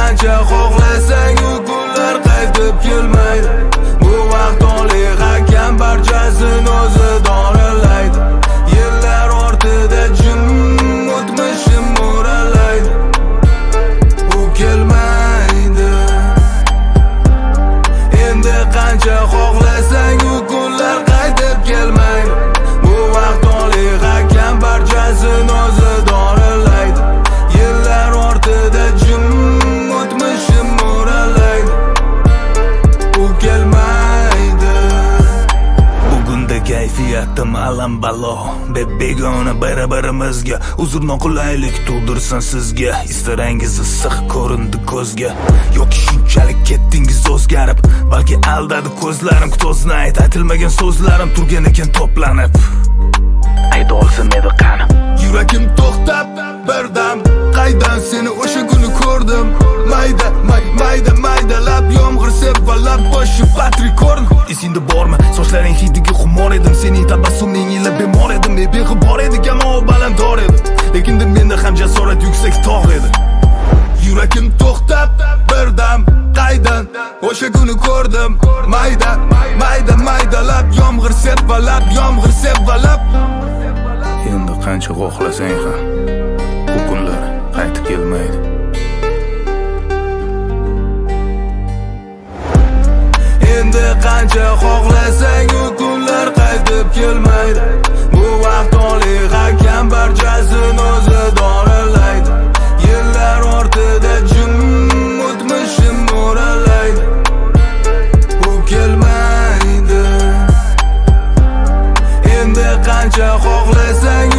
qancha xohlasang u kunlar qaytib kelmaydi. Bu vaqt oliy hakam barchasini o'zi dorilaydi. Yillar ortida jim o'tmishim mo'ralaydi. U kelmaydi. Endi qancha xohlasang u kunlar qaytib kelmaydi. Bu vaqt oliy hakam barchasini o'zi dorilaydi. Yillar ortida jim o'tmishim mo'ralaydi. U kelmaydi. Bugunda kayfiyatim alam balo. Begona bir-birimizga uzr noqulaylik tug'dirsin sizga. Istarangiz issiq ko'rindi ko'zga. Yoki shunchalik ketdingiz o'zgarib, balki aldadi ko'zlarim ko'zni aytilmagan so'zlarim turgan ekan to'planib. Ayta olsam edi qani. Yuragim to'xtab birdam, qaydan seni o'sha kuni ko'rdim. Maydalab yomg'ir sepalab boshi patrikorn. Esingda bormi? Sochlaring hidiga xumor edim, sening tabassuming ila bemor edim. Beg'ubor edi, kamo balandor edi, lekin menda ham jasorat yuksak tog' edi. Yuragim to'xtab birdam, qaydan o'sha kuni ko'rdim. Maydalab yomg'ir sepalab. Endi qancha xohlasang ham bu kunlar qaytib kelmaydi. Endi qancha xohlasang u kunlar qaytib kelmaydi. Bu vaqt oliy hakam barchasini o'zi dorilaydi. Yillar ortida jim o'tmishim mo'ralaydi. U kelmaydi. Endi qancha xohlasang